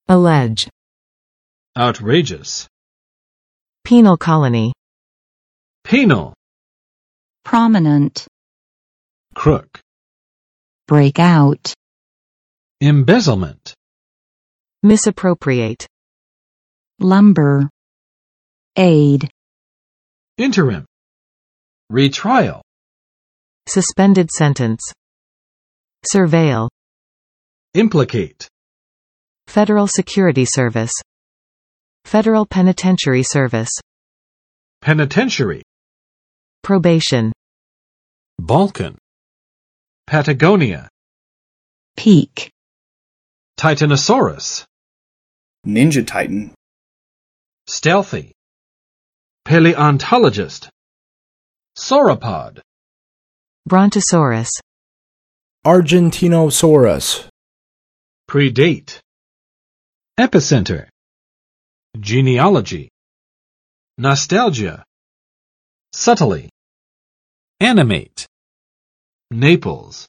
allege, outrageous, penal colony, penal, prominent, crook, break out, embezzlement, misappropriate, lumber, aid, interim, retrial, suspended sentence, surveil, implicate, Federal Security Service, Federal Penitentiary Service, penitentiary, probation, Balkan, Patagonia, peak, Titanosaurus, Ninja Titan, stealthy, paleontologist, sauropod, brontosaurus, Argentinosaurus, predate, epicenter, genealogy, nostalgia, subtly, animate, Naples.